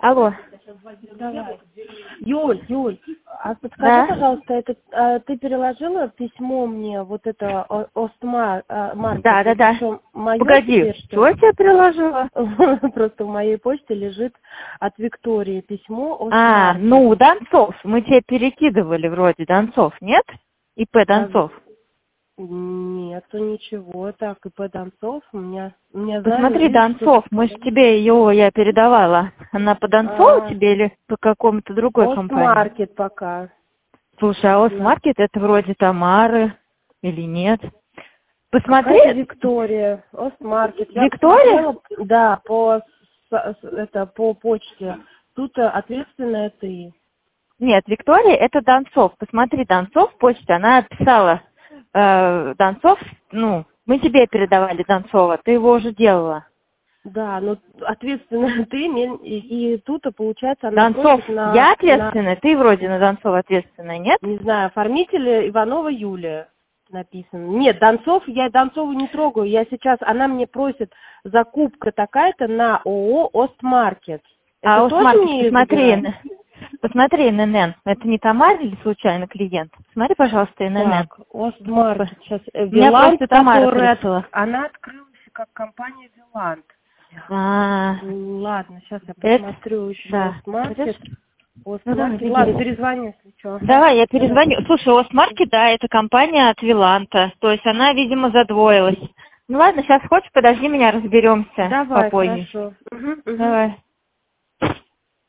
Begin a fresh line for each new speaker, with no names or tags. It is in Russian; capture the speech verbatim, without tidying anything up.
Алло.
Давай. Юль, Юль, а подскажи,
Да?
пожалуйста, это, а, ты переложила письмо мне, вот это о- Остмар, а, маркет?
Да, да,
Это
да.
что, моё
Погоди,
теперь,
что
что
я тебе приложила?
ли? Просто в моей почте лежит от Виктории письмо
А,
Остмаркет.
ну, Донцов. Мы тебе перекидывали вроде Донцов, нет? ИП
А,
Донцов.
нету ничего, так, и по Донцов у меня, у меня знаю,
Посмотри,
видишь, что...
Донцов, мы же тебе ее, я передавала. Она по Донцову
А,
тебе или по какому-то другой компании?
Остмаркет пока.
Слушай, а
На-
Осмаркет это вроде Тамары или нет? Посмотри,
Какая-то Виктория, Остмаркет. Я
Виктория?
посмотрела, да, по, с- с- это, по почте. Тут э, ответственная ты.
Нет, Виктория это Донцов. Посмотри, Донцов почта, она писала, э, Донцов, ну, мы тебе передавали Донцова, ты его уже делала.
Да, но ответственная ты, мен- и, и тут, э, получается, она
Донцов,
просит на,
я
на,
ответственная, ты вроде на Донцова ответственная, нет?
не знаю, оформителя Иванова Юлия написано. Нет, Донцов, я Донцову не трогаю. Я сейчас, она мне просит закупка такая-то на ООО Остмаркет.
А
Это тоже
Осмаркет,
мне ее
посмотри,
забирать?
н- посмотри эн эн эн. Это не Тамара или случайно клиент? Смотри, пожалуйста, эн эн эн.
Так, Остмаркет. Сейчас
У меня
Виланд,
просто Тамара
которая...
прислала.
Она открылась как компания Виланд.
А,
Ладно, сейчас я
это,
посмотрю еще
да.
Остмаркет.
Ну, давай,
Остмаркет. Ладно,
беги.
перезвоню, если что. Ага.
Давай, я
Давай.
перезвоню. Слушай, Осмаркет, да, это компания от Виланта. То есть она, видимо, задвоилась. Ну ладно, сейчас хочешь, подожди меня, разберемся
Давай,
попозже.
хорошо. Угу, угу.
Давай.